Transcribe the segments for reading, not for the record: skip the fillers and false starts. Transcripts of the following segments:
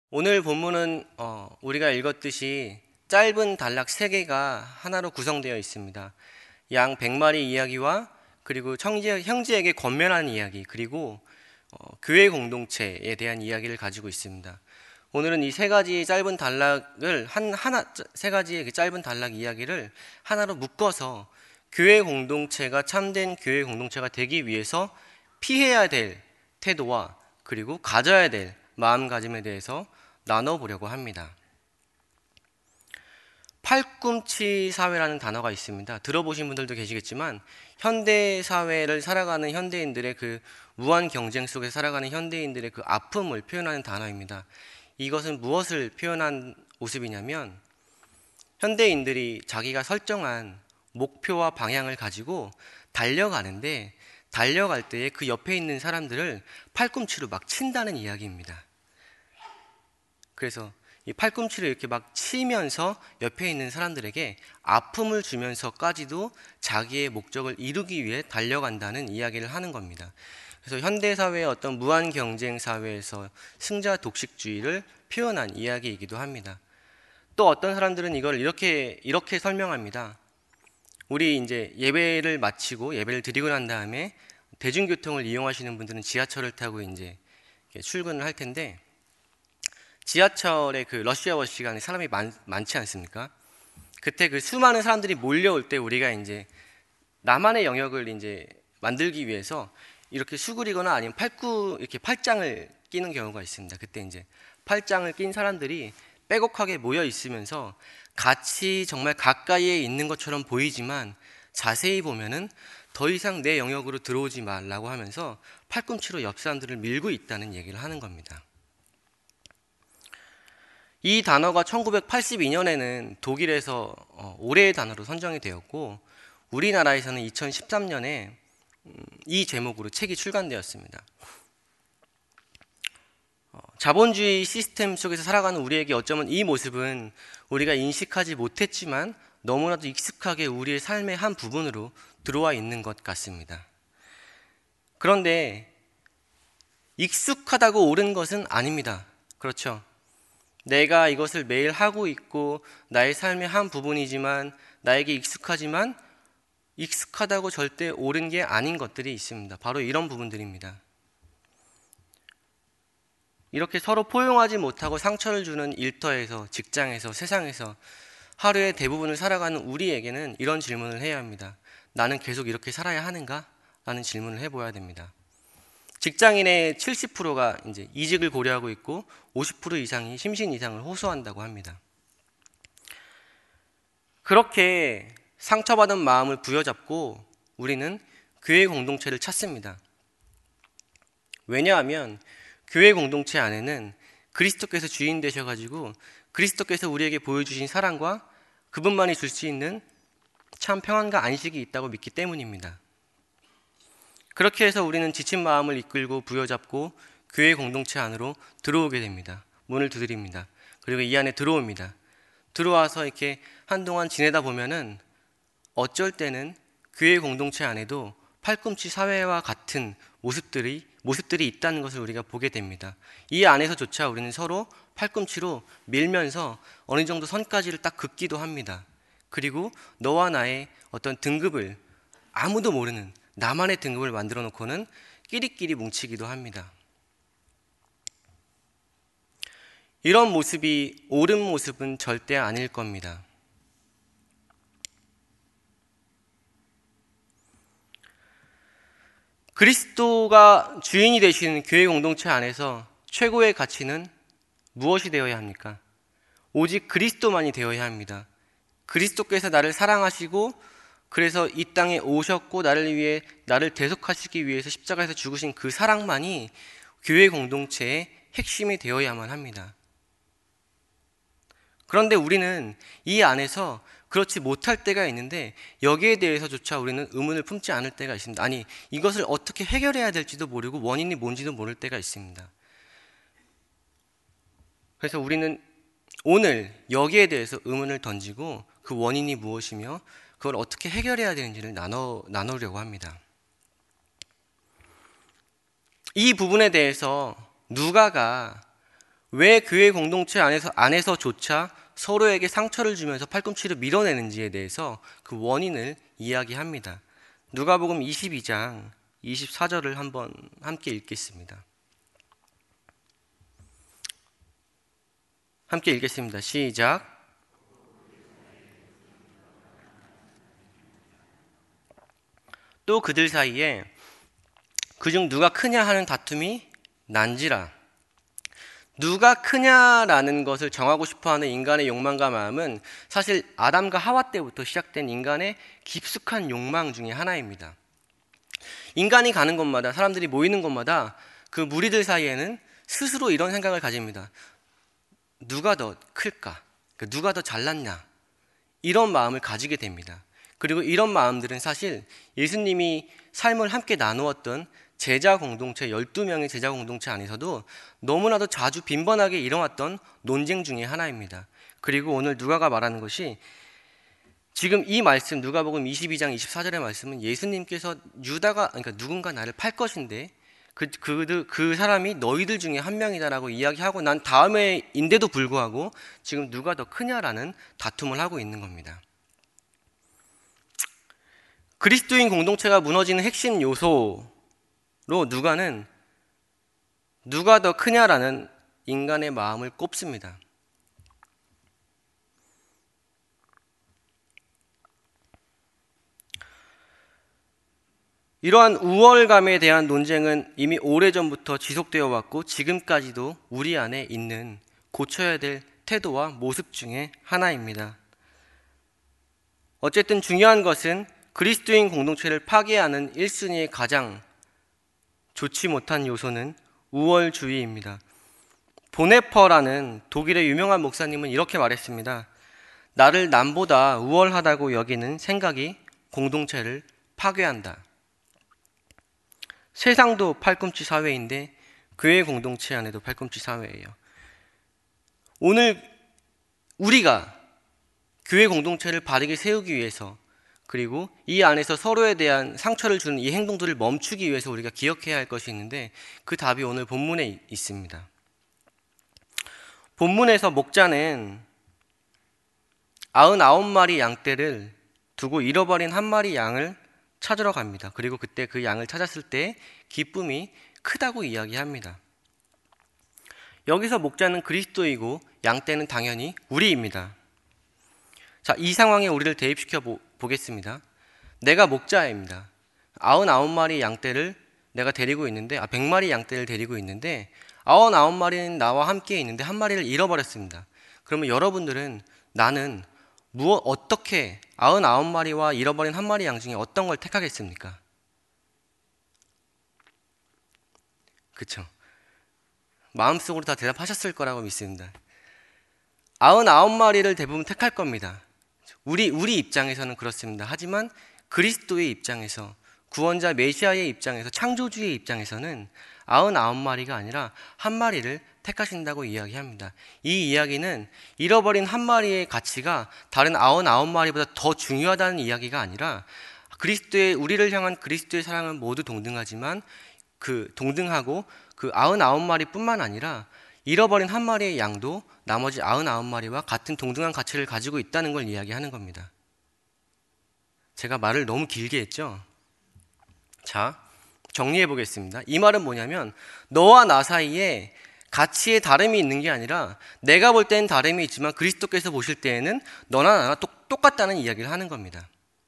오늘 본문은 우리가 읽었듯이 짧은 단락 3개가 하나로 구성되어 있습니다. 양 100마리 이야기와 그리고 형제에게 권면하는 이야기, 그리고 교회 공동체에 대한 이야기를 가지고 있습니다. 오늘은 이 3가지 짧은 단락을 세 가지의 그 짧은 단락 이야기를 하나로 묶어서 교회 공동체가 참된 교회 공동체가 되기 위해서 피해야 될 태도와 그리고 가져야 될 마음가짐에 대해서 나눠보려고 합니다. 팔꿈치 사회라는 단어가 있습니다. 들어보신 분들도 계시겠지만 현대 사회를 살아가는 현대인들의 그 무한 경쟁 속에 살아가는 현대인들의 그 아픔을 표현하는 단어입니다. 이것은 무엇을 표현한 모습이냐면 현대인들이 자기가 설정한 목표와 방향을 가지고 달려가는데 달려갈 때에 그 옆에 있는 사람들을 팔꿈치로 막 친다는 이야기입니다. 그래서 이 팔꿈치를 이렇게 막 치면서 옆에 있는 사람들에게 아픔을 주면서까지도 자기의 목적을 이루기 위해 달려간다는 이야기를 하는 겁니다. 그래서 현대사회의 어떤 무한 경쟁 사회에서 승자 독식주의를 표현한 이야기이기도 합니다. 또 어떤 사람들은 이걸 이렇게 설명합니다. 우리 이제 예배를 마치고 예배를 드리고 난 다음에 대중교통을 이용하시는 분들은 지하철을 타고 이제 출근을 할 텐데, 지하철의 그 러시아워 시간에 사람이 많지 않습니까? 그때 그 수많은 사람들이 몰려올 때 우리가 이제 나만의 영역을 이제 만들기 위해서 이렇게 수그리거나 아니면 이렇게 팔짱을 끼는 경우가 있습니다. 그때 이제 팔짱을 낀 사람들이 빼곡하게 모여 있으면서 같이 정말 가까이에 있는 것처럼 보이지만 자세히 보면은 더 이상 내 영역으로 들어오지 말라고 하면서 팔꿈치로 옆 사람들을 밀고 있다는 얘기를 하는 겁니다. 이 단어가 1982년에는 독일에서 올해의 단어로 선정이 되었고, 우리나라에서는 2013년에 이 제목으로 책이 출간되었습니다. 자본주의 시스템 속에서 살아가는 우리에게 어쩌면 이 모습은 우리가 인식하지 못했지만 너무나도 익숙하게 우리의 삶의 한 부분으로 들어와 있는 것 같습니다. 그런데 익숙하다고 옳은 것은 아닙니다. 그렇죠? 내가 이것을 매일 하고 있고 나의 삶의 한 부분이지만 나에게 익숙하지만 익숙하다고 절대 옳은 게 아닌 것들이 있습니다. 바로 이런 부분들입니다. 이렇게 서로 포용하지 못하고 상처를 주는 일터에서, 직장에서, 세상에서 하루의 대부분을 살아가는 우리에게는 이런 질문을 해야 합니다. 나는 계속 이렇게 살아야 하는가? 라는 질문을 해봐야 됩니다. 직장인의 70%가 이제 이직을 고려하고 있고 50% 이상이 심신 이상을 호소한다고 합니다. 그렇게 상처받은 마음을 부여잡고 우리는 교회 공동체를 찾습니다. 왜냐하면 교회 공동체 안에는 그리스도께서 주인 되셔가지고 그리스도께서 우리에게 보여주신 사랑과 그분만이 줄 수 있는 참 평안과 안식이 있다고 믿기 때문입니다. 그렇게 해서 우리는 지친 마음을 이끌고 부여잡고 교회 공동체 안으로 들어오게 됩니다. 문을 두드립니다. 그리고 이 안에 들어옵니다. 들어와서 이렇게 한동안 지내다 보면은 어쩔 때는 교회 공동체 안에도 팔꿈치 사회와 같은 모습들이 있다는 것을 우리가 보게 됩니다. 이 안에서조차 우리는 서로 팔꿈치로 밀면서 어느 정도 선까지를 딱 긋기도 합니다. 그리고 너와 나의 어떤 등급을, 아무도 모르는 나만의 등급을 만들어 놓고는 끼리끼리 뭉치기도 합니다. 이런 모습이 옳은 모습은 절대 아닐 겁니다. 그리스도가 주인이 되시는 교회 공동체 안에서 최고의 가치는 무엇이 되어야 합니까? 오직 그리스도만이 되어야 합니다. 그리스도께서 나를 사랑하시고 그래서 이 땅에 오셨고 나를 위해, 나를 대속하시기 위해서 십자가에서 죽으신 그 사랑만이 교회 공동체의 핵심이 되어야만 합니다. 그런데 우리는 이 안에서 그렇지 못할 때가 있는데 여기에 대해서조차 우리는 의문을 품지 않을 때가 있습니다. 아니, 이것을 어떻게 해결해야 될지도 모르고 원인이 뭔지도 모를 때가 있습니다. 그래서 우리는 오늘 여기에 대해서 의문을 던지고 그 원인이 무엇이며 그걸 어떻게 해결해야 되는지를 나누려고 합니다. 이 부분에 대해서 누가가 왜 교회 공동체 안에서조차 서로에게 상처를 주면서 팔꿈치를 밀어내는지에 대해서 그 원인을 이야기합니다. 누가복음 22장 24절을 한번 함께 읽겠습니다. 함께 읽겠습니다. 시작. 또 그들 사이에 그중 누가 크냐 하는 다툼이 난지라. 누가 크냐라는 것을 정하고 싶어하는 인간의 욕망과 마음은 사실 아담과 하와 때부터 시작된 인간의 깊숙한 욕망 중에 하나입니다. 인간이 가는 곳마다, 사람들이 모이는 곳마다 그 무리들 사이에는 스스로 이런 생각을 가집니다. 누가 더 클까? 누가 더 잘났냐? 이런 마음을 가지게 됩니다. 그리고 이런 마음들은 사실 예수님이 삶을 함께 나누었던 제자 공동체, 12명의 제자 공동체 안에서도 너무나도 자주 빈번하게 일어났던 논쟁 중에 하나입니다. 그리고 오늘 누가가 말하는 것이 지금 이 말씀, 누가복음 22장 24절의 말씀은 예수님께서 그러니까 누군가 나를 팔 것인데 그 사람이 너희들 중에 한 명이다라고 이야기하고 난 다음에인데도 불구하고 지금 누가 더 크냐라는 다툼을 하고 있는 겁니다. 그리스도인 공동체가 무너지는 핵심 요소로 누가는 누가 더 크냐라는 인간의 마음을 꼽습니다. 이러한 우월감에 대한 논쟁은 이미 오래전부터 지속되어 왔고 지금까지도 우리 안에 있는 고쳐야 될 태도와 모습 중에 하나입니다. 어쨌든 중요한 것은 그리스도인 공동체를 파괴하는 1순위의 가장 좋지 못한 요소는 우월주의입니다. 보네퍼라는 독일의 유명한 목사님은 이렇게 말했습니다. 나를 남보다 우월하다고 여기는 생각이 공동체를 파괴한다. 세상도 팔꿈치 사회인데 교회 공동체 안에도 팔꿈치 사회예요. 오늘 우리가 교회 공동체를 바르게 세우기 위해서 그리고 이 안에서 서로에 대한 상처를 주는 이 행동들을 멈추기 위해서 우리가 기억해야 할 것이 있는데 그 답이 오늘 본문에 있습니다. 본문에서 목자는 99마리 양떼를 두고 잃어버린 한 마리 양을 찾으러 갑니다. 그리고 그때 그 양을 찾았을 때 기쁨이 크다고 이야기합니다. 여기서 목자는 그리스도이고 양떼는 당연히 우리입니다. 자, 이 상황에 우리를 대입시켜 보겠습니다. 내가 목자입니다. 99마리 양떼를 내가 데리고 있는데 100마리 양떼를 데리고 있는데 99마리는 나와 함께 있는데 한 마리를 잃어버렸습니다. 그러면 여러분들은 나는 어떻게 99마리와 잃어버린 한 마리 양 중에 어떤 걸 택하겠습니까? 그쵸? 마음속으로 다 대답하셨을 거라고 믿습니다. 99마리를 대부분 택할 겁니다. 우리 입장에서는 그렇습니다. 하지만 그리스도의 입장에서, 구원자 메시아의 입장에서, 창조주의 입장에서는 99마리가 아니라 한 마리를 택하신다고 이야기합니다. 이 이야기는 잃어버린 한 마리의 가치가 다른 99마리보다 더 중요하다는 이야기가 아니라 우리를 향한 그리스도의 사랑은 모두 동등하지만 동등하고 그 99마리 뿐만 아니라 잃어버린 한 마리의 양도 나머지 99마리와 같은 동등한 가치를 가지고 있다는 걸 이야기하는 겁니다. 제가 말을 너무 길게 했죠? 자, 정리해 보겠습니다. 이 말은 뭐냐면 너와 나 사이에 가치의 다름이 있는 게 아니라 내가 볼 때는 다름이 있지만 그리스도께서 보실 때에는 너나 나나 똑같다는 이야기를 하는 겁니다.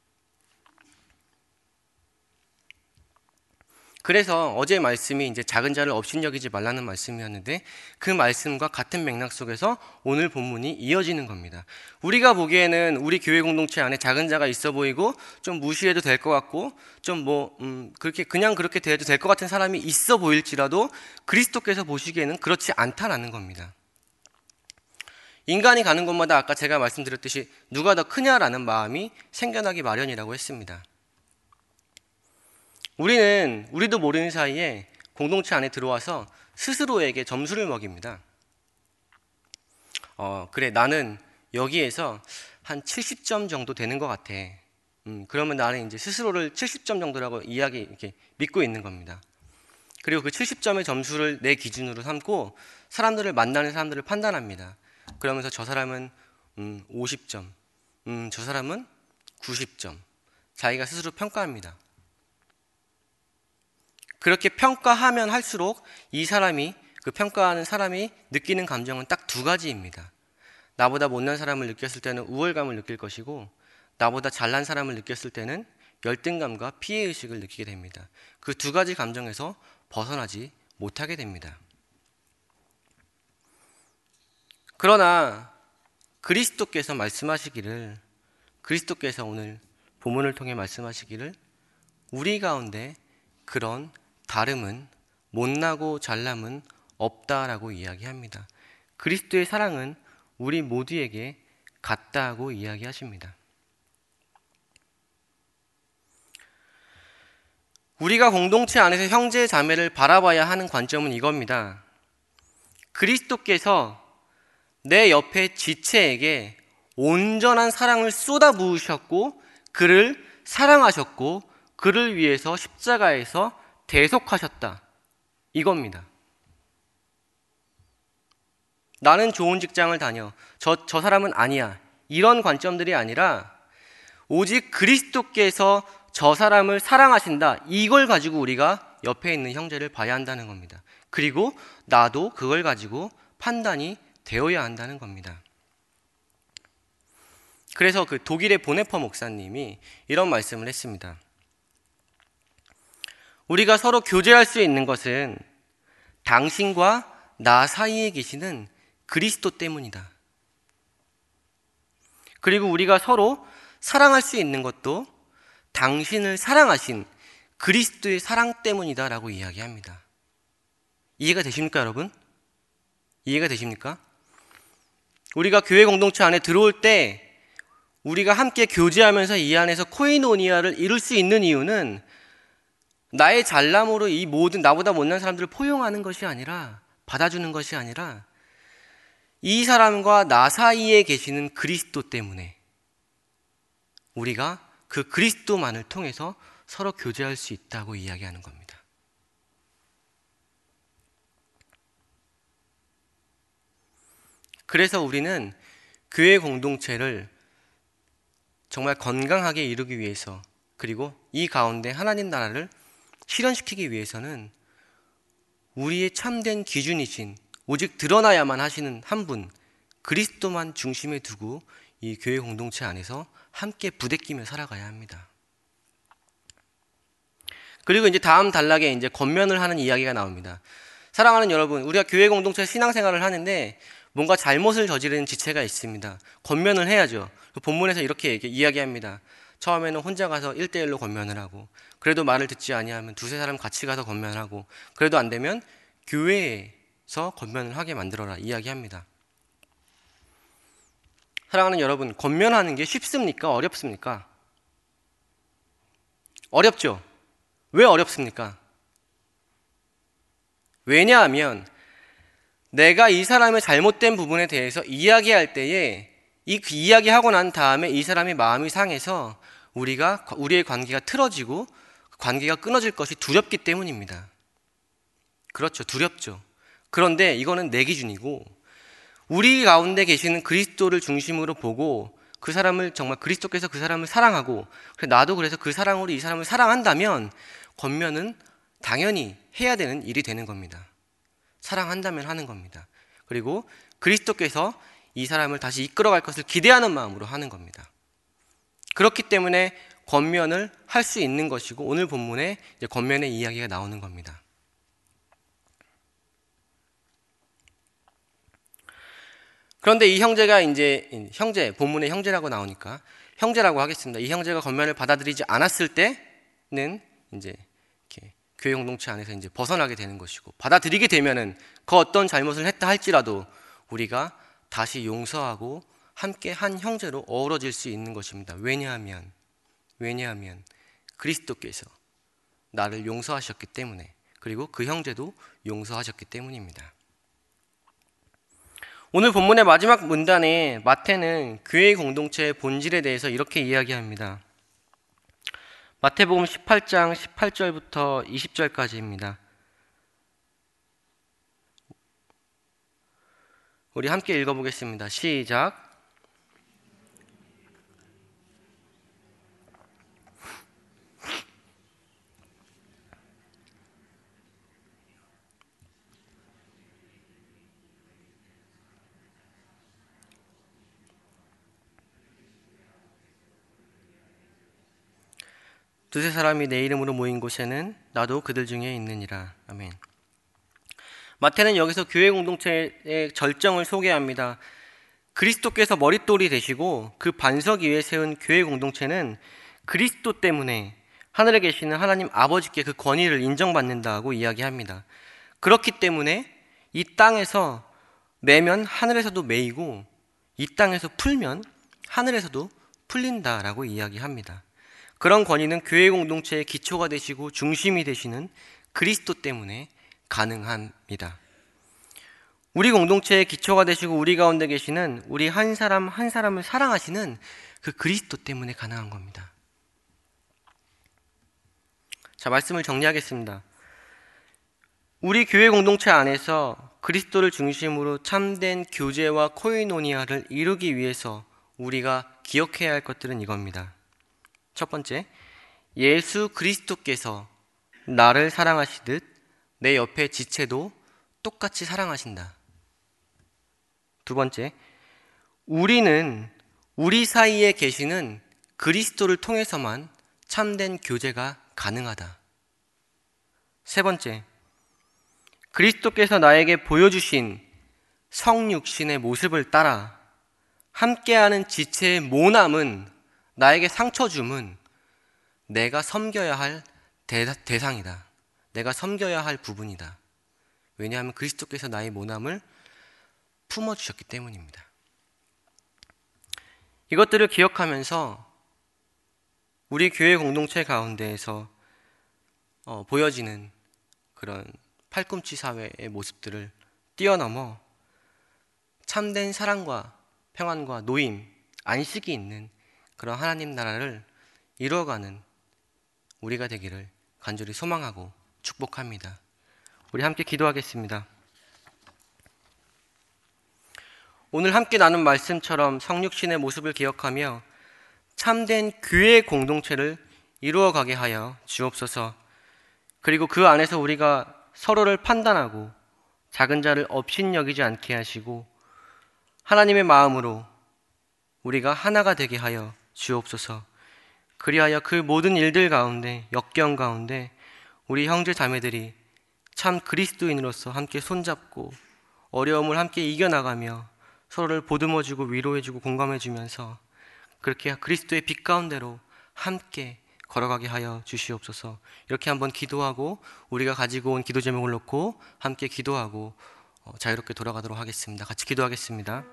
그래서 어제 말씀이 이제 작은 자를 업신여기지 말라는 말씀이었는데 그 말씀과 같은 맥락 속에서 오늘 본문이 이어지는 겁니다. 우리가 보기에는 우리 교회 공동체 안에 작은 자가 있어 보이고 좀 무시해도 될 것 같고 좀 그렇게 대해도 될 것 같은 사람이 있어 보일지라도 그리스도께서 보시기에는 그렇지 않다라는 겁니다. 인간이 가는 곳마다 아까 제가 말씀드렸듯이 누가 더 크냐라는 마음이 생겨나기 마련이라고 했습니다. 우리도 모르는 사이에 공동체 안에 들어와서 스스로에게 점수를 먹입니다. 그래, 나는 여기에서 한 70점 정도 되는 것 같아. 그러면 나는 이제 스스로를 70점 정도라고 이렇게 믿고 있는 겁니다. 그리고 그 70점의 점수를 내 기준으로 삼고 사람들을 만나는 사람들을 판단합니다. 그러면서 저 사람은 50점, 저 사람은 90점, 자기가 스스로 평가합니다. 그렇게 평가하면 할수록 이 사람이, 그 평가하는 사람이 느끼는 감정은 딱 두 가지입니다. 나보다 못난 사람을 느꼈을 때는 우월감을 느낄 것이고, 나보다 잘난 사람을 느꼈을 때는 열등감과 피해의식을 느끼게 됩니다. 그 두 가지 감정에서 벗어나지 못하게 됩니다. 그러나 그리스도께서 말씀하시기를, 그리스도께서 오늘 본문을 통해 말씀하시기를, 우리 가운데 그런 다름은, 못나고 잘남은 없다라고 이야기합니다. 그리스도의 사랑은 우리 모두에게 같다고 이야기하십니다. 우리가 공동체 안에서 형제 자매를 바라봐야 하는 관점은 이겁니다. 그리스도께서 내 옆에 지체에게 온전한 사랑을 쏟아부으셨고 그를 사랑하셨고 그를 위해서 십자가에서 대속하셨다, 이겁니다. 나는 좋은 직장을 다녀, 저 사람은 아니야, 이런 관점들이 아니라 오직 그리스도께서 저 사람을 사랑하신다, 이걸 가지고 우리가 옆에 있는 형제를 봐야 한다는 겁니다. 그리고 나도 그걸 가지고 판단이 되어야 한다는 겁니다. 그래서 그 독일의 보네퍼 목사님이 이런 말씀을 했습니다. 우리가 서로 교제할 수 있는 것은 당신과 나 사이에 계시는 그리스도 때문이다. 그리고 우리가 서로 사랑할 수 있는 것도 당신을 사랑하신 그리스도의 사랑 때문이다 라고 이야기합니다. 이해가 되십니까, 여러분? 이해가 되십니까? 우리가 교회 공동체 안에 들어올 때 우리가 함께 교제하면서 이 안에서 코이노니아를 이룰 수 있는 이유는 나의 잘남으로 이 모든 나보다 못난 사람들을 포용하는 것이 아니라, 받아주는 것이 아니라 이 사람과 나 사이에 계시는 그리스도 때문에 우리가 그 그리스도만을 통해서 서로 교제할 수 있다고 이야기하는 겁니다. 그래서 우리는 교회 공동체를 정말 건강하게 이루기 위해서, 그리고 이 가운데 하나님 나라를 실현시키기 위해서는 우리의 참된 기준이신, 오직 드러나야만 하시는 한 분, 그리스도만 중심에 두고 이 교회 공동체 안에서 함께 부대끼며 살아가야 합니다. 그리고 이제 다음 단락에 이제 권면을 하는 이야기가 나옵니다. 사랑하는 여러분, 우리가 교회 공동체 신앙생활을 하는데 뭔가 잘못을 저지르는 지체가 있습니다. 권면을 해야죠. 본문에서 이렇게 이야기합니다. 처음에는 혼자 가서 1대1로 권면을 하고, 그래도 말을 듣지 아니하면 두세 사람 같이 가서 권면을 하고, 그래도 안 되면 교회에서 권면을 하게 만들어라 이야기합니다. 사랑하는 여러분, 권면하는 게 쉽습니까? 어렵습니까? 어렵죠? 왜 어렵습니까? 왜냐하면 내가 이 사람의 잘못된 부분에 대해서 이야기할 때에 그 이야기하고 난 다음에 이 사람이 마음이 상해서 우리의 관계가 틀어지고 관계가 끊어질 것이 두렵기 때문입니다. 그렇죠. 두렵죠. 그런데 이거는 내 기준이고, 우리 가운데 계시는 그리스도를 중심으로 보고 그 사람을 정말 그리스도께서 그 사람을 사랑하고, 나도 그래서 그 사랑으로 이 사람을 사랑한다면 권면은 당연히 해야 되는 일이 되는 겁니다. 사랑한다면 하는 겁니다. 그리고 그리스도께서 이 사람을 다시 이끌어갈 것을 기대하는 마음으로 하는 겁니다. 그렇기 때문에 권면을 할 수 있는 것이고, 오늘 본문에 이제 권면의 이야기가 나오는 겁니다. 그런데 이 형제가 이제 본문에 형제라고 나오니까 형제라고 하겠습니다. 이 형제가 권면을 받아들이지 않았을 때는 이제 이렇게 교회 공동체 안에서 이제 벗어나게 되는 것이고, 받아들이게 되면은 그 어떤 잘못을 했다 할지라도 우리가 다시 용서하고 함께 한 형제로 어우러질 수 있는 것입니다. 왜냐하면 그리스도께서 나를 용서하셨기 때문에, 그리고 그 형제도 용서하셨기 때문입니다. 오늘 본문의 마지막 문단에 마태는 교회 공동체의 본질에 대해서 이렇게 이야기합니다. 마태복음 18장 18절부터 20절까지입니다. 우리 함께 읽어보겠습니다. 시작. 두세 사람이 내 이름으로 모인 곳에는 나도 그들 중에 있느니라. 아멘. 마태는 여기서 교회 공동체의 절정을 소개합니다. 그리스도께서 머릿돌이 되시고 그 반석 위에 세운 교회 공동체는 그리스도 때문에 하늘에 계시는 하나님 아버지께 그 권위를 인정받는다고 이야기합니다. 그렇기 때문에 이 땅에서 매면 하늘에서도 매이고 이 땅에서 풀면 하늘에서도 풀린다라고 이야기합니다. 그런 권위는 교회 공동체의 기초가 되시고 중심이 되시는 그리스도 때문에 가능합니다. 우리 공동체의 기초가 되시고 우리 가운데 계시는 우리 한 사람 한 사람을 사랑하시는 그 그리스도 때문에 가능한 겁니다. 자, 말씀을 정리하겠습니다. 우리 교회 공동체 안에서 그리스도를 중심으로 참된 교제와 코이노니아를 이루기 위해서 우리가 기억해야 할 것들은 이겁니다. 첫 번째, 예수 그리스도께서 나를 사랑하시듯 내 옆에 지체도 똑같이 사랑하신다. 두 번째, 우리는 우리 사이에 계시는 그리스도를 통해서만 참된 교제가 가능하다. 세 번째, 그리스도께서 나에게 보여주신 성육신의 모습을 따라 함께하는 지체의 모남은 나에게 상처 줌은 내가 섬겨야 할 대상이다. 내가 섬겨야 할 부분이다. 왜냐하면 그리스도께서 나의 모남을 품어주셨기 때문입니다. 이것들을 기억하면서 우리 교회 공동체 가운데에서 보여지는 그런 팔꿈치 사회의 모습들을 뛰어넘어 참된 사랑과 평안과 노임, 안식이 있는 그런 하나님 나라를 이루어가는 우리가 되기를 간절히 소망하고 축복합니다. 우리 함께 기도하겠습니다. 오늘 함께 나눈 말씀처럼 성육신의 모습을 기억하며 참된 교회 공동체를 이루어가게 하여 주옵소서. 그리고 그 안에서 우리가 서로를 판단하고 작은 자를 업신여기지 않게 하시고 하나님의 마음으로 우리가 하나가 되게 하여 주옵소서. 그리하여 그 모든 일들 가운데, 역경 가운데 우리 형제 자매들이 참 그리스도인으로서 함께 손잡고 어려움을 함께 이겨나가며 서로를 보듬어주고 위로해주고 공감해주면서 그렇게 그리스도의 빛 가운데로 함께 걸어가게 하여 주시옵소서. 이렇게 한번 기도하고 우리가 가지고 온 기도 제목을 놓고 함께 기도하고 자유롭게 돌아가도록 하겠습니다. 같이 기도하겠습니다.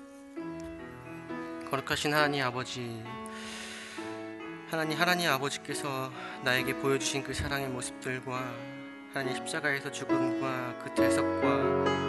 거룩하신 하나님 아버지, 하나님 아버지께서 나에게 보여주신 그 사랑의 모습들과 하나님 십자가에서 죽음과 그 대속과